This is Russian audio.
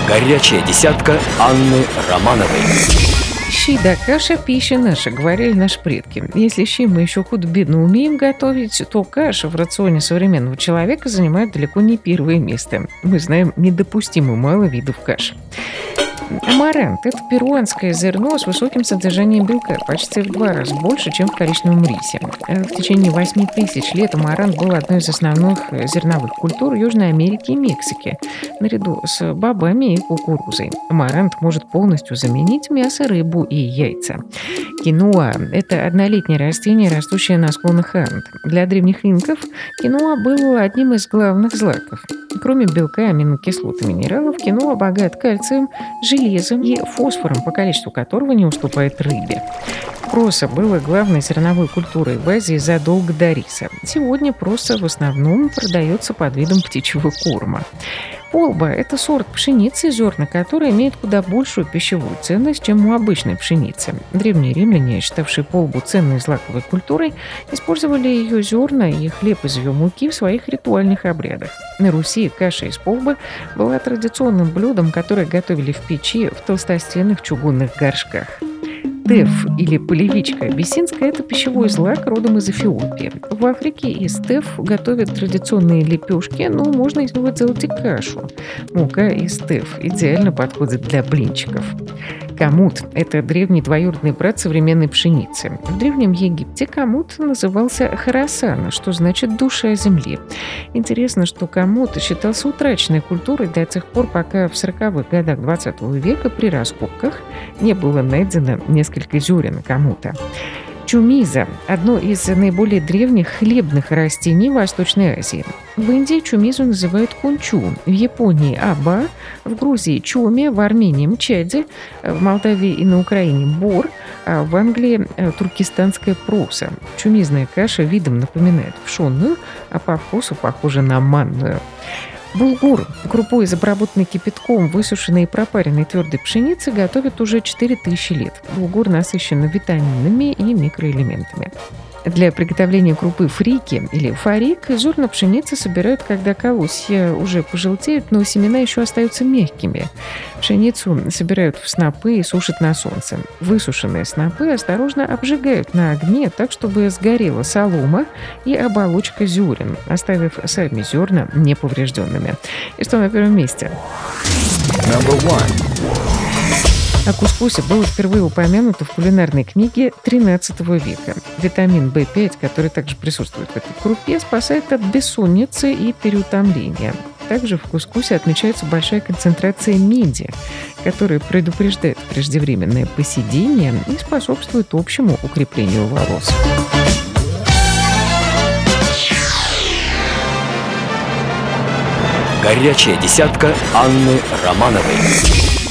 Горячая десятка Анны Романовой. Щи да каша – пища наша, говорили наши предки. Если щи мы еще худо-бедно умеем готовить, то каша в рационе современного человека занимает далеко не первое место. Мы знаем недопустимо мало видов каш. Амарант – это перуанское зерно с высоким содержанием белка, почти в 2 раза больше, чем в коричневом рисе. В течение 8000 лет амарант был одной из основных зерновых культур Южной Америки и Мексики, наряду с бобами и кукурузой. Амарант может полностью заменить мясо, рыбу и яйца. Киноа – это однолетнее растение, растущее на склонах Анд. Для древних инков киноа было одним из главных злаков. Кроме белка, аминокислот и минералов, киноа богат кальцием, железом и фосфором, по количеству которого не уступает рыбе. Проса была главной зерновой культурой в Азии задолго до риса. Сегодня проса в основном продается под видом птичьего корма. Полба – это сорт пшеницы, зерна которой имеют куда большую пищевую ценность, чем у обычной пшеницы. Древние римляне, считавшие полбу ценной злаковой культурой, использовали ее зерна и хлеб из ее муки в своих ритуальных обрядах. На Руси каша из полбы была традиционным блюдом, которое готовили в печи в толстостенных чугунных горшках. Теф или полевичка абиссинская – это пищевой злак родом из Эфиопии. В Африке из теф готовят традиционные лепешки, но можно из него делать и кашу. Мука из теф идеально подходит для блинчиков. Камут – это древний двоюродный брат современной пшеницы. В Древнем Египте камут назывался харасана, что значит «душа земли». Интересно, что камут считался утраченной культурой до тех пор, пока в 40-х годах 20 века при раскопках не было найдено несколько зерен камута. Чумиза – одно из наиболее древних хлебных растений Восточной Азии. В Индии чумизу называют кунчу, в Японии – аба, в Грузии – чоми, в Армении – мчади, в Молдавии и на Украине – бор, а в Англии – туркестанская проса. Чумизная каша видом напоминает пшенную, а по вкусу похожа на манную. Булгур – крупу из обработанной кипятком, высушенной и пропаренной твердой пшеницы готовят уже 4000 лет. Булгур насыщен витаминами и микроэлементами. Для приготовления крупы фрики или фарик зерна пшеницы собирают, когда колосья уже пожелтеют, но семена еще остаются мягкими. Пшеницу собирают в снопы и сушат на солнце. Высушенные снопы осторожно обжигают на огне так, чтобы сгорела солома и оболочка зерен, оставив сами зерна неповрежденными. И что на первом месте? О кускусе было впервые упомянуто в кулинарной книге XIII века. Витамин В5, который также присутствует в этой крупе, спасает от бессонницы и переутомления. Также в кускусе отмечается большая концентрация меди, которая предупреждает преждевременное поседение и способствует общему укреплению волос. Горячая десятка Анны Романовой.